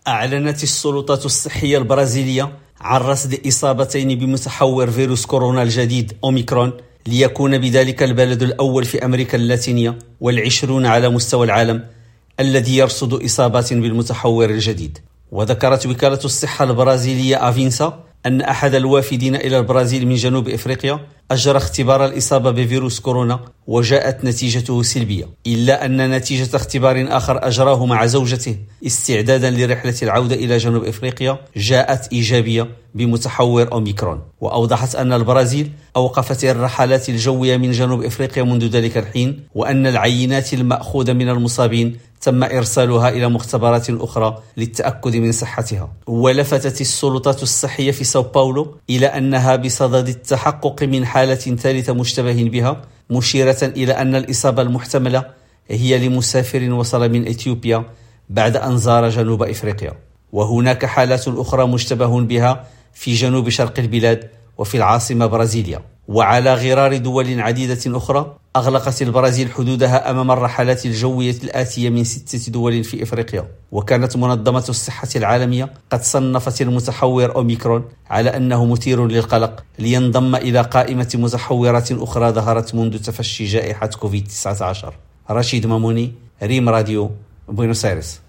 أعلنت السلطات الصحية البرازيلية عن رصد إصابتين بمتحور فيروس كورونا الجديد أوميكرون، ليكون بذلك البلد الأول في أمريكا اللاتينية والعشرون على مستوى العالم الذي يرصد إصابات بالمتحور الجديد. وذكرت وكالة الصحة البرازيلية أفينسا أن أحد الوافدين إلى البرازيل من جنوب إفريقيا أجرى اختبار الإصابة بفيروس كورونا وجاءت نتيجته سلبية، إلا أن نتيجة اختبار آخر أجراه مع زوجته استعدادا لرحلة العودة إلى جنوب إفريقيا جاءت إيجابية بمتحور أوميكرون. وأوضحت أن البرازيل أوقفت الرحلات الجوية من جنوب إفريقيا منذ ذلك الحين، وأن العينات المأخوذة من المصابين تم إرسالها إلى مختبرات أخرى للتأكد من صحتها. ولفتت السلطات الصحية في ساو باولو إلى أنها بصدد التحقق من حالة ثالثة مشتبه بها، مشيرة إلى أن الإصابة المحتملة هي لمسافر وصل من إثيوبيا بعد أن زار جنوب إفريقيا. وهناك حالات أخرى مشتبه بها في جنوب شرق البلاد وفي العاصمة برازيليا. وعلى غرار دول عديدة أخرى أغلقت البرازيل حدودها أمام الرحلات الجوية الآتية من 6 دول في إفريقيا. وكانت منظمة الصحة العالمية قد صنفت المتحور أوميكرون على أنه مثير للقلق، لينضم إلى قائمة متحورات أخرى ظهرت منذ تفشي جائحة كوفيد-19. رشيد ماموني، ريم راديو، بوينوس آيرس.